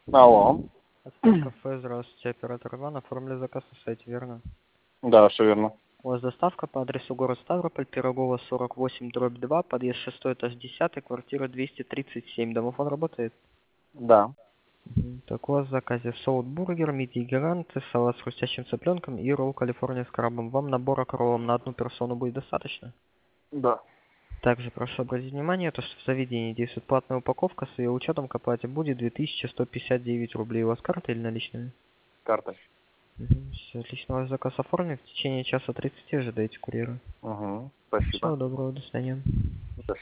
Алло. Ацтек кафе, здравствуйте, оператор Иван, оформили заказ на сайте, верно? Да, все верно. У вас доставка по адресу город Ставрополь, Пирогова, 48/2, подъезд 6, этаж 10, квартира 237. Домофон работает? Да. Так, у вас в заказе соут-бургер, мидии гиганты, салат с хрустящим цыпленком и ролл Калифорния с крабом. Вам набора к роллам на одну персону будет достаточно? Да. Также прошу обратить внимание, то, что в заведении действует платная упаковка, с ее учетом к оплате будет 2159 рублей. У вас карта или наличными? Карта. Все, отлично, ваш заказ оформлен. В течение часа 30 ожидайте курьера. Угу. Спасибо. Всего доброго, до свидания. До